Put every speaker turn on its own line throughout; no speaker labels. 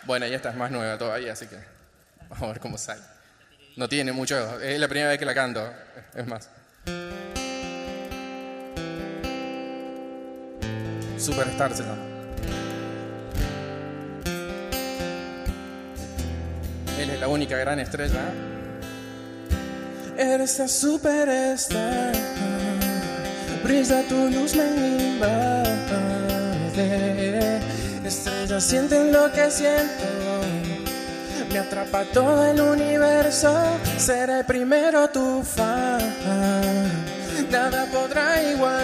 Bueno, y esta es más nueva todavía, así que vamos a ver cómo sale. No tiene mucho, es la primera vez que la canto, es más. Superstar se llama. Él es la única gran estrella. Eres la superstar, brilla tu luz, me invade. Estrellas sienten lo que siento, me atrapa todo el universo. Seré primero tu fan, nada podrá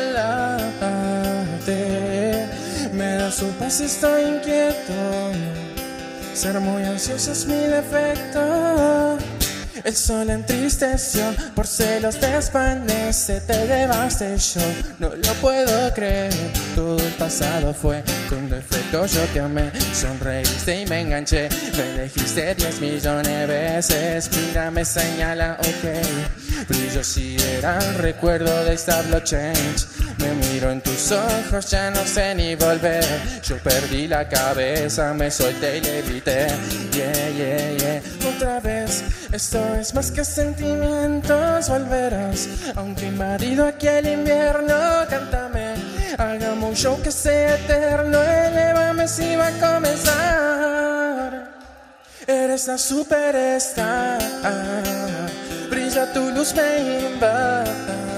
igualarte. Me da su paz y estoy inquieto, ser muy ansioso es mi defecto. El sol entristeció, por celos desvanece, te llevaste yo, no lo puedo creer. Todo el pasado fue con defecto, yo te amé, sonreíste y me enganché. Me elegiste 10 millones de veces, mira me señala ok. Brillo sideral, recuerdo de esta blockchain. Me miro en tus ojos, ya no sé ni volver. Yo perdí la cabeza, me solté y levité. Yeah, yeah, yeah. Otra vez, esto es más que sentimientos. Volverás, aunque invadido aquí el invierno. Cántame, hagamos un show que sea eterno. Elévame si va a comenzar. Eres la superstar, brilla tu luz, me invade.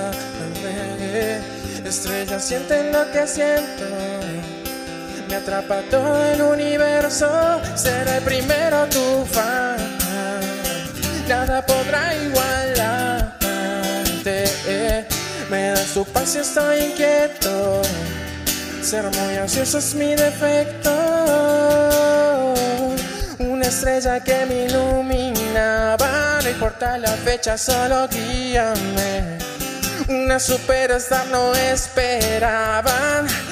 Estrellas sienten lo que siento, me atrapa todo el universo. Seré primero tu fan, nada podrá igualarte. Me das tu paz y estoy inquieto, ser muy ansioso es mi defecto. Una estrella que me iluminaba, no importa la fecha, solo guíame. Una superstar no esperaban,